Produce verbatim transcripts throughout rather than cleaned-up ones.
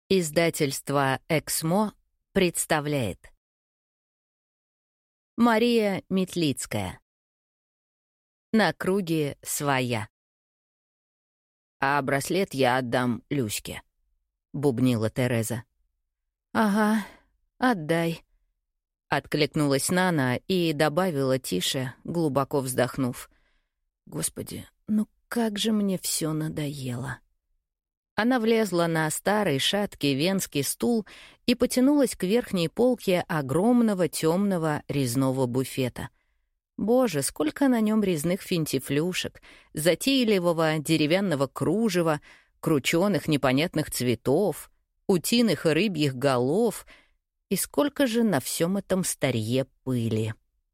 Издательство «Эксмо» представляет. Мария Метлицкая. На круге своя. «А браслет я отдам Люське», — бубнила Тереза. «Ага, отдай», — откликнулась Нана и добавила тише, глубоко вздохнув. «Господи, ну как же мне все надоело». Она влезла на старый шаткий венский стул и потянулась к верхней полке огромного темного резного буфета. Боже, сколько на нем резных финтифлюшек, затейливого деревянного кружева, крученых непонятных цветов, утиных и рыбьих голов, и сколько же на всем этом старье пыли.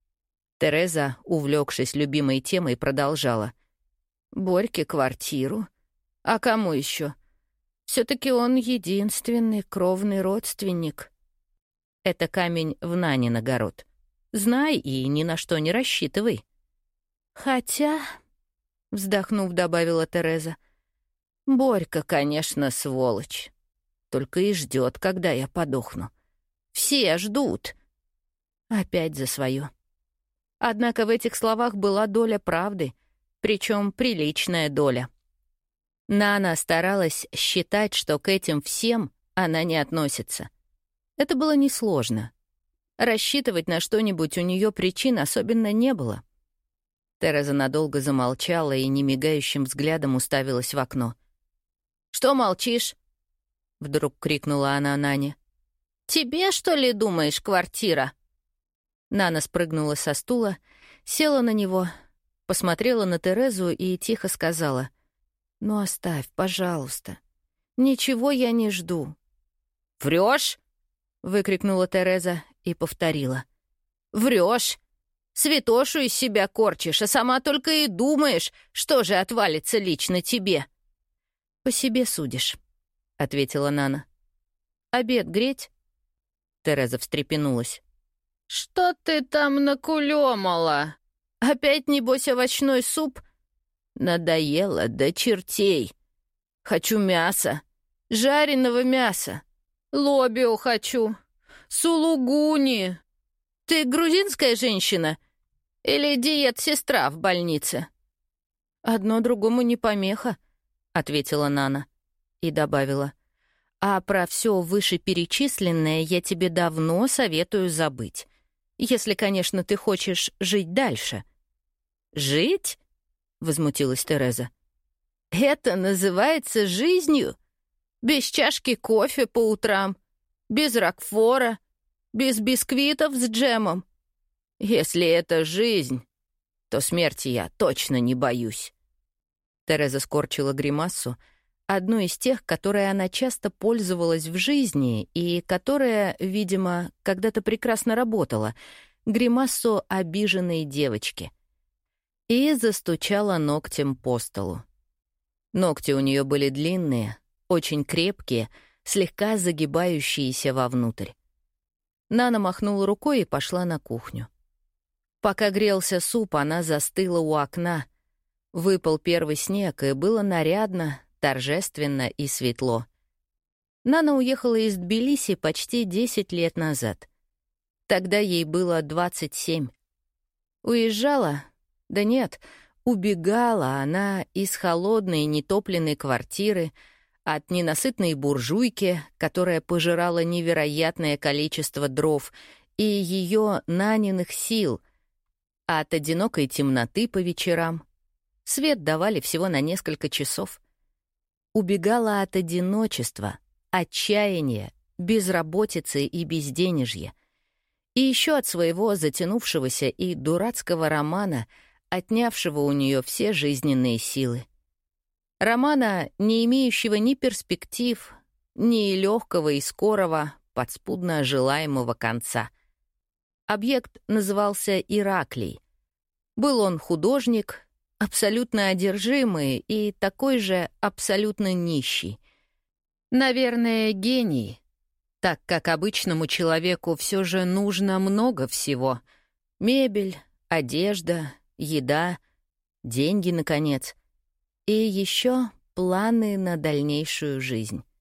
Тереза, увлекшись любимой темой, продолжала. «Борьке квартиру? А кому еще? Все-таки он единственный кровный родственник». Это камень в Нанин огород. Знай и ни на что не рассчитывай. «Хотя», — вздохнув, добавила Тереза, «Борька, конечно, сволочь. Только и ждет, когда я подохну. Все ждут». Опять за свое. Однако в этих словах была доля правды, причем приличная доля. Нана старалась считать, что к этим всем она не относится. Это было несложно. Рассчитывать на что-нибудь у нее причин особенно не было. Тереза надолго замолчала и немигающим взглядом уставилась в окно. «Что молчишь?» — вдруг крикнула она Нане. «Тебе, что ли, думаешь, квартира?» Нана спрыгнула со стула, села на него, посмотрела на Терезу и тихо сказала: «Ну оставь, пожалуйста. Ничего я не жду». «Врёшь?» — выкрикнула Тереза и повторила. «Врёшь! Святошу из себя корчишь, а сама только и думаешь, что же отвалится лично тебе». «По себе судишь», — ответила Нана. «Обед греть?» Тереза встрепенулась. «Что ты там накулёмала? Опять, небось, овощной суп?» «Надоело до чертей. Хочу мяса, жареного мяса. Лобио хочу, сулугуни. Ты грузинская женщина или диет-сестра в больнице?» «Одно другому не помеха», — ответила Нана и добавила. «А про все вышеперечисленное я тебе давно советую забыть, если, конечно, ты хочешь жить дальше». «Жить?» — возмутилась Тереза. «Это называется жизнью? Без чашки кофе по утрам, без рокфора, без бисквитов с джемом? Если это жизнь, то смерти я точно не боюсь». Тереза скорчила гримасу, одну из тех, которой она часто пользовалась в жизни и которая, видимо, когда-то прекрасно работала, гримасу обиженной девочки. И застучала ногтем по столу. Ногти у нее были длинные, очень крепкие, слегка загибающиеся вовнутрь. Нана махнула рукой и пошла на кухню. Пока грелся суп, она застыла у окна. Выпал первый снег, и было нарядно, торжественно и светло. Нана уехала из Тбилиси почти десять лет назад. Тогда ей было двадцать семь. Уезжала? Да нет, убегала она из холодной нетопленной квартиры, от ненасытной буржуйки, которая пожирала невероятное количество дров, и ее Наниных сил, от одинокой темноты по вечерам. Свет давали всего на несколько часов. Убегала от одиночества, отчаяния, безработицы и безденежья. И еще от своего затянувшегося и дурацкого романа, отнявшего у нее все жизненные силы. Романа, не имеющего ни перспектив, ни легкого и скорого, подспудно желаемого конца. Объект назывался Ираклий. Был он художник, абсолютно одержимый и такой же абсолютно нищий. Наверное, гений, так как обычному человеку все же нужно много всего. Мебель, одежда, еда, деньги, наконец. И еще планы на дальнейшую жизнь.